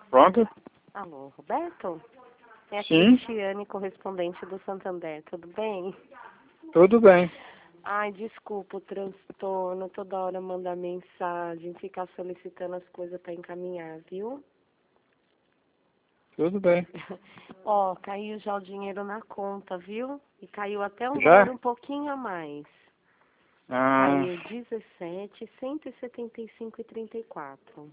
Pronto? Alô, Roberto? É a Sim. Cristiane, correspondente do Santander, tudo bem? Tudo bem. Ai, desculpa o transtorno, toda hora mandar mensagem, ficar solicitando as coisas para encaminhar, viu? Tudo bem. Ó, caiu já o dinheiro na conta, viu? E caiu até um valor Já? um pouquinho a mais. Ah, Caiu 17, 175,34.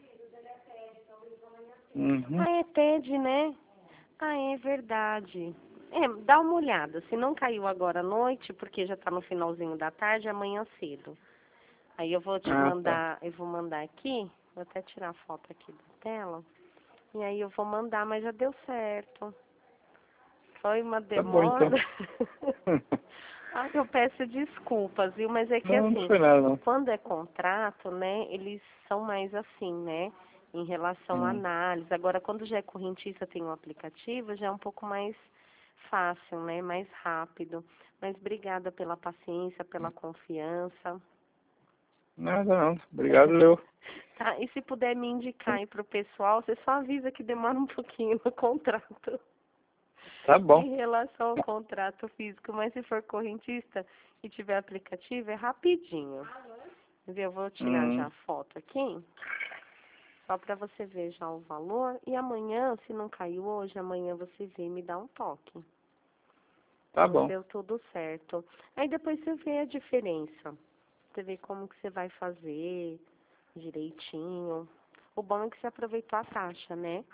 uhum. Ah, é TED, né? Ah, é verdade. É, dá uma olhada. Se não caiu agora à noite, porque já tá no finalzinho da tarde, amanhã cedo. Aí eu vou te Ah, tá. mandar, eu vou mandar aqui, vou até tirar a foto aqui da tela. E aí eu vou mandar, mas já deu certo. Foi uma Tá bom, então. demora. Ah, eu peço desculpas, viu? Mas é que Não, não assim, foi nada, não. quando é contrato, né, eles são mais assim, né? Em relação à Hum. análise. Agora, quando já é correntista, tem um aplicativo, já é um pouco mais fácil, né? Mais rápido. Mas obrigada pela paciência, pela confiança. Nada, não. Obrigado, eu. Tá? E se puder me indicar aí pro pessoal, você só avisa que demora um pouquinho no contrato. Tá bom. Em relação ao contrato físico, mas se for correntista e tiver aplicativo, é rapidinho. Eu vou tirar já Hum. a foto aqui, só para você ver já o valor. E amanhã, se não caiu hoje, amanhã você vem e me dá um toque. Tá Então, bom. deu tudo certo. Aí depois você vê a diferença. Você vê como que você vai fazer direitinho. O bom é que você aproveitou a taxa, né?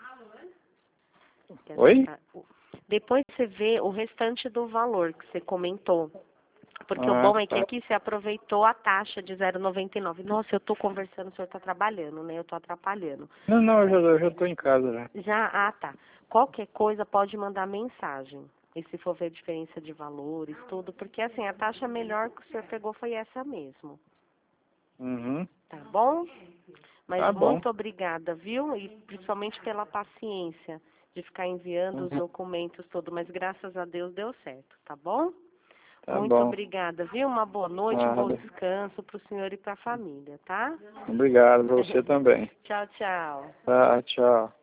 Oi? Depois você vê o restante do valor que você comentou. Porque o Ah, bom é que tá. aqui você aproveitou a taxa de 0,99. Nossa, eu tô conversando, o senhor tá trabalhando, né? Eu tô atrapalhando. Não, não, eu já tô em casa já. Já, tá. Qualquer coisa pode mandar mensagem. E se for ver a diferença de valores, tudo. Porque assim, a taxa melhor que o senhor pegou foi essa mesmo. Uhum. Tá bom? Mas Tá bom. muito obrigada, viu? E principalmente pela paciência de ficar enviando os Uhum. documentos tudo. Mas graças a Deus deu certo, tá bom? Tá Muito bom. obrigada, viu? Uma boa noite, um bom Nada. descanso para o senhor e para a família, tá? Obrigado pra você também. Tchau, tchau. Tá, tchau.